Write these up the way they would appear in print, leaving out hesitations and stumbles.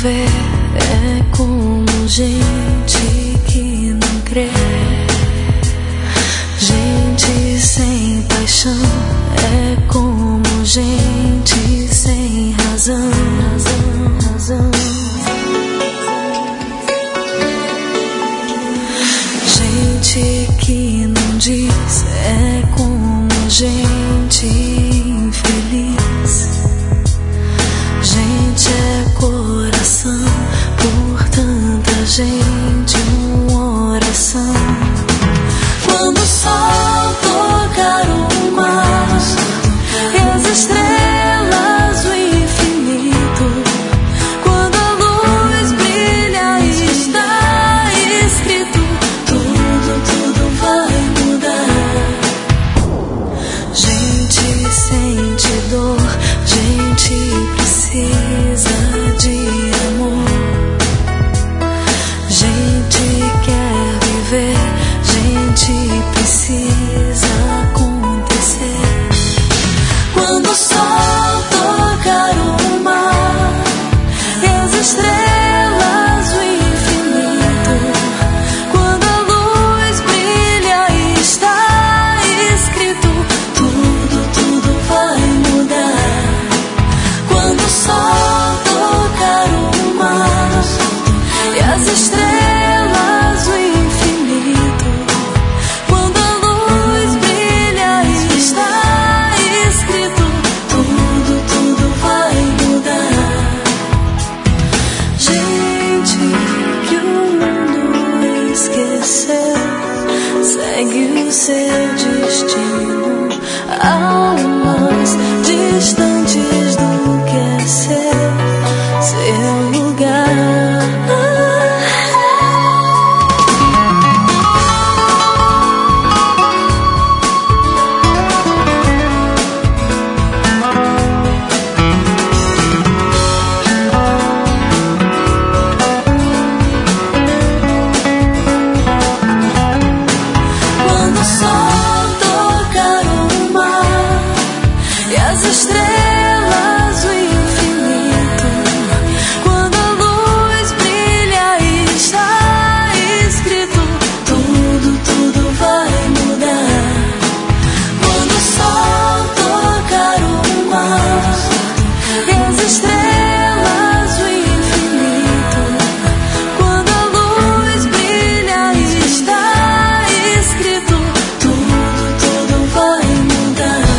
viver é como gente que não crê. Gente sem paixão é como gente sem razão. Gente que não diz é como gente infeliz. Gente é coração, por tanta gente uma oração. Quando o sol tocar o mar e as estrelas o infinito, quando a luz brilha e está escrito, tudo vai mudar. Gente sente dor, gente precisa de amor. Gente quer viver, gente precisa acontecer. Quando o sol tocar o mar e as estrelas o infinito, quando a luz brilha e está escrito, tudo vai mudar. Quando o sol tocar o mar e as estrelas o infinito, quando a luz brilha e está escrito, tudo vai mudar. Gente que o mundo esqueceu, segue o seu destino, almas distantes do que é seu lugar. Quando o sol tocar o mar e as estrelas o infinito, quando a luz brilha e está escrito, tudo vai mudar. Quando o sol tocar o mar e as estrelas o infinito, quando a luz brilha e está escrito, tudo vai mudar.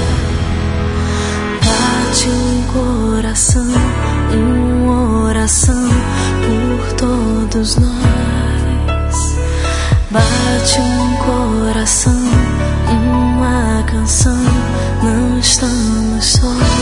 Bate um coração, uma oração por todos nós. Bate um coração, uma canção, não estamos sós.